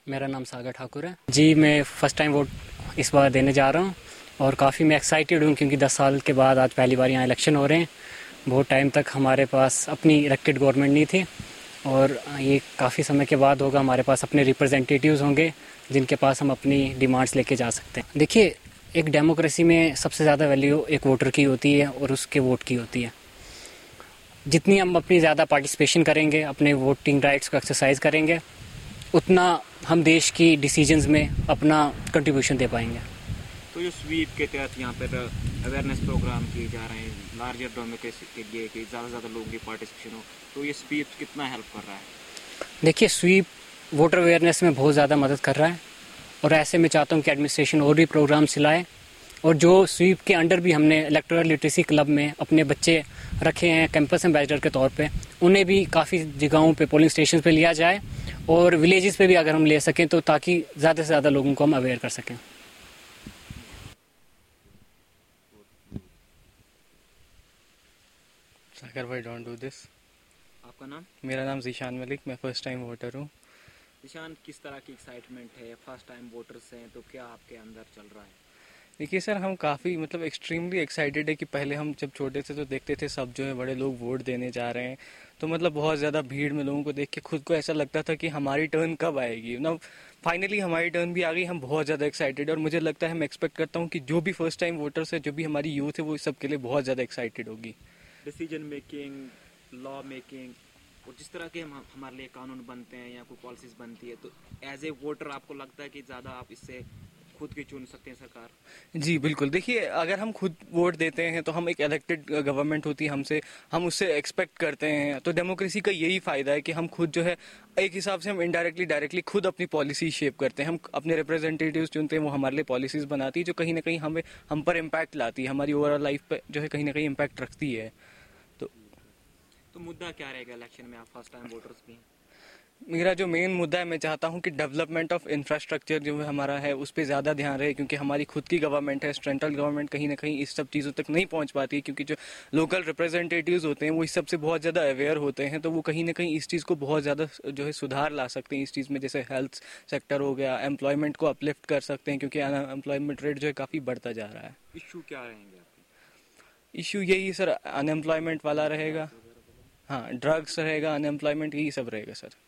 मेरा नाम सागर ठाकुर है जी। मैं फ़र्स्ट टाइम वोट इस बार देने जा रहा हूँ और काफ़ी मैं एक्साइटेड हूँ क्योंकि 10 साल के बाद आज पहली बार यहाँ इलेक्शन हो रहे हैं। बहुत टाइम तक हमारे पास अपनी इलेक्टेड गवर्नमेंट नहीं थी और ये काफ़ी समय के बाद होगा। हमारे पास अपने रिप्रेजेंटेटिव्स होंगे जिनके पास हम अपनी डिमांड्स लेके जा सकते हैं। देखिए, एक डेमोक्रेसी में सबसे ज़्यादा वैल्यू एक वोटर की होती है और उसके वोट की होती है। जितनी हम अपनी ज़्यादा पार्टिसिपेशन करेंगे, अपने वोटिंग राइट्स को एक्सरसाइज करेंगे, उतना हम देश की डिसीजंस में अपना कंट्रीब्यूशन दे पाएंगे। तो ये स्वीप के तहत यहाँ पर अवेयरनेस प्रोग्राम किए जा रहे हैं लार्जर डेमोक्रेसी के लिए कि ज़्यादा से ज़्यादा लोगों की पार्टिसिपेशन हो, तो ये स्वीप कितना हेल्प कर रहा है? देखिए, स्वीप वोटर अवेयरनेस में बहुत ज़्यादा मदद कर रहा है और ऐसे मैं चाहता हूँ कि एडमिनिस्ट्रेशन और भी प्रोग्राम चलाए। और जो स्वीप के अंडर भी हमने इलेक्टोरल लिटरेसी क्लब में अपने बच्चे रखे हैं कैंपस एम्बेसडर के तौर पे, उन्हें भी काफ़ी जगहों पे पोलिंग स्टेशन पे लिया जाए और विलेजेस पे भी अगर हम ले सकें तो ताकि ज़्यादा से ज़्यादा लोगों को हम अवेयर कर सकें। सागर भाई, डोंट डू दिस। आपका नाम? मेरा नाम ज़ीशान मलिक, मैं फ़र्स्ट टाइम वोटर हूँ। ईशान, किस तरह की एक्साइटमेंट है? फर्स्ट टाइम वोटर्स हैं तो क्या आपके अंदर चल रहा है? देखिए सर, हम काफ़ी एक्सट्रीमली एक्साइटेड है कि पहले हम जब छोटे थे तो देखते थे सब जो है बड़े लोग वोट देने जा रहे हैं, तो बहुत ज़्यादा भीड़ में लोगों को देख के खुद को ऐसा लगता था कि हमारी टर्न कब आएगी ना। फाइनली हमारी टर्न भी आ गई, हम बहुत ज़्यादा एक्साइटेड और मुझे लगता है, मैं एक्सपेक्ट करता हूँ कि जो भी फर्स्ट टाइम वोटर्स है, जो भी हमारी यूथ है, वो इस सब के लिए बहुत ज़्यादा एक्साइटेड होगी। डिसीजन मेकिंग, लॉ मेकिंग और जिस तरह के हमारे लिए कानून बनते हैं या कोई पॉलिसीज बनती है, तो एज ए वोटर आपको लगता है कि ज़्यादा आप इससे खुद की चुन सकते हैं सरकार? जी बिल्कुल। देखिए, अगर हम खुद वोट देते हैं तो हम एक इलेक्टेड गवर्नमेंट होती है हमसे, हम उससे एक्सपेक्ट करते हैं। तो डेमोक्रेसी का यही फायदा है कि हम खुद जो है एक हिसाब से हम इनडायरेक्टली डायरेक्टली खुद अपनी पॉलिसी शेप करते हैं। हम अपने रिप्रेजेंटेटिव्स चुनते हैं, वो हमारे लिए पॉलिसीज बनाती है जो कहीं ना कहीं हम पर इम्पैक्ट लाती है, हमारी ओवरऑल लाइफ पर जो है कहीं ना कहीं इम्पैक्ट रखती है। तो मुद्दा क्या रहेगा इलेक्शन में? आप फर्स्ट टाइम वोटर्स भी हैं। मेरा जो मेन मुद्दा है, मैं चाहता हूं कि डेवलपमेंट ऑफ इंफ्रास्ट्रक्चर जो है हमारा है उस पर ज़्यादा ध्यान रहे, क्योंकि हमारी खुद की गवर्नमेंट है, सेंट्रल गवर्नमेंट कहीं ना कहीं इस सब चीज़ों तक नहीं पहुंच पाती है, क्योंकि जो लोकल रिप्रेजेंटेटिव्स होते हैं वो इस सब से बहुत ज़्यादा अवेयर होते हैं, तो वो कहीं ना कहीं इस चीज़ को बहुत ज़्यादा जो है सुधार ला सकते हैं इस चीज़ में। जैसे हेल्थ सेक्टर हो गया, एम्प्लॉयमेंट को अपलिफ्ट कर सकते हैं, क्योंकि अनएम्प्लॉयमेंट रेट जो है काफ़ी बढ़ता जा रहा है। इशू क्या रहेंगे आपके? इशू यही सर, अनएम्प्लॉयमेंट वाला रहेगा। हाँ, ड्रग्स रहेगा, अनएम्प्लॉयमेंट, यही सब रहेगा सर।